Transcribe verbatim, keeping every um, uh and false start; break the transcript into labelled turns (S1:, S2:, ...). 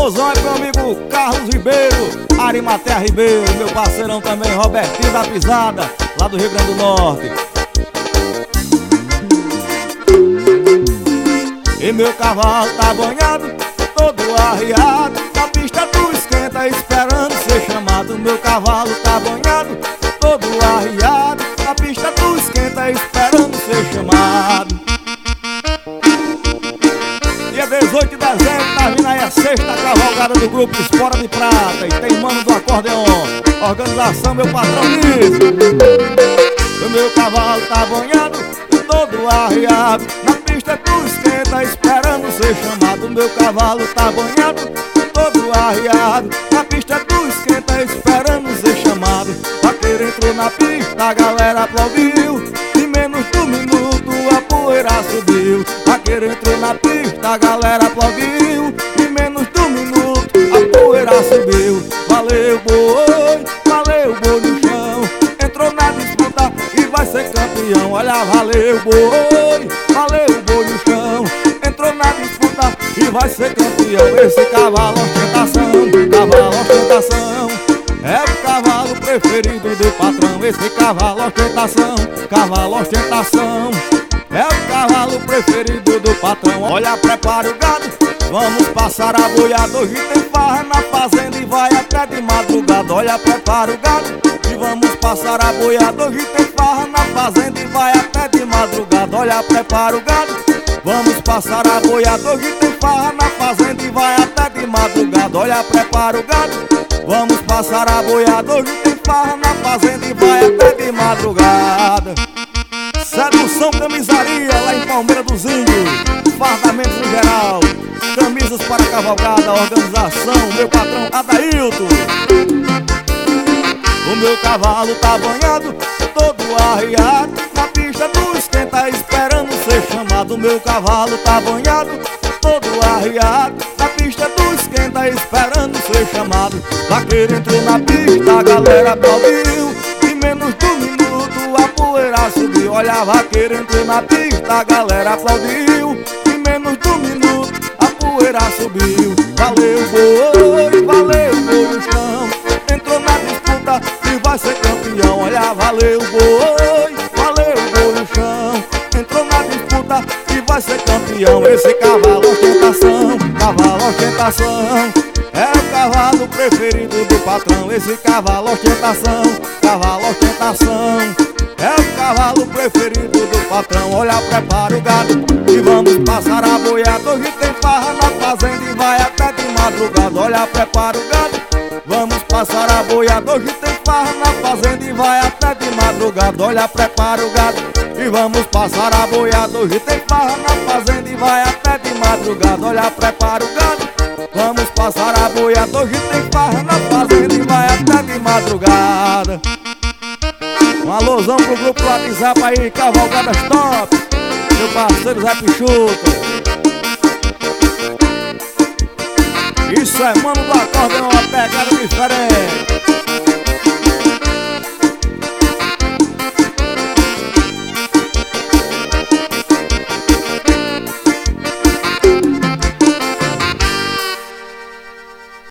S1: Alôzão é pro amigo Carlos Ribeiro, Arimatea Ribeiro, meu parceirão também, Robertinho da Pisada, lá do Rio Grande do Norte. E meu cavalo tá banhado, todo arriado, na pista do esquenta esperando ser chamado. Meu cavalo tá banhado, todo arriado, na pista do esquenta esperando ser chamado. Dia dezoito de dezembro, tá vindo aí a sexta cavalgada do grupo Espora de Prata. E tem mano do acordeon, organização meu patrão diz. O meu cavalo tá banhado, todo arriado, na pista do esquenta esperando ser chamado. Meu cavalo tá banhado, todo arriado, na pista do esquenta esperando ser chamado. Vaqueiro entrou na pista, a galera aplaudiu, em menos de um minuto a poeira subiu. Vaqueiro entrou na pista, a galera aplaudiu, em menos de um minuto a poeira subiu. Valeu boi, valeu boi no chão, entrou na disputa e vai ser campeão. Olha, valeu boi, valeu boi no chão, entrou na disputa e vai ser campeão. Esse cavalo ostentação, cavalo ostentação, é o cavalo preferido do patrão. Esse cavalo ostentação, cavalo ostentação, é o cavalo preferido do patrão. Olha, prepara o gado, vamos passar a boiada. Hoje tem farra na fazenda e vai até de madrugada. Olha, prepara o gado e vamos passar a boiada. Hoje tem farra na fazenda e vai até de madrugada. Olha, prepara o gado, vamos passar a boiada. Hoje tem farra na fazenda e vai até de madrugada. Olha, prepara o gado, vamos passar a boiada. Hoje tem farra na fazenda e vai até de madrugada. Sedução Camisaria, lá em Palmeira dos Índios, fardamentos em geral, camisas para cavalgada, organização, meu patrão Adailton. O meu cavalo tá banhado, todo arriado, na pista do esquenta esperando ser chamado. O meu cavalo tá banhado, todo arriado, na pista do esquenta esperando ser chamado. Vaqueiro entrou na pista, a galera aplaudiu, em menos de um minuto a poeira subiu. Olha, vaqueiro entrou na pista, a galera aplaudiu, em menos de um minuto a poeira subiu. Valeu boi, valeu boi no chão, entrou na disputa e vai ser campeão. Olha, valeu boi, valeu boi no chão, entrou na disputa e vai ser campeão. Esse cavalo ostentação, cavalo ostentação, é o cavalo preferido do patrão. Esse cavalo ostentação, cavalo ostentação, é o cavalo preferido do patrão. Olha, prepara o gado e vamos passar a boiada. Hoje tem farra na fazenda e vai até de madrugada. Olha, prepara o gado, vamos passar a boiada. Hoje tem farra na fazenda e vai até de madrugada. Olha, prepara o gado e vamos passar a boiada. Hoje tem farra na fazenda e vai até de madrugada. Olha, prepara o gado, vamos passar a boiada. Hoje tem farra na fazenda e vai até de madrugada. Um alôzão pro grupo do WhatsApp aí, Cavalgadas Top, meu parceiro Zé Pichuto. Isso é mano do acordeão, uma pegada diferente.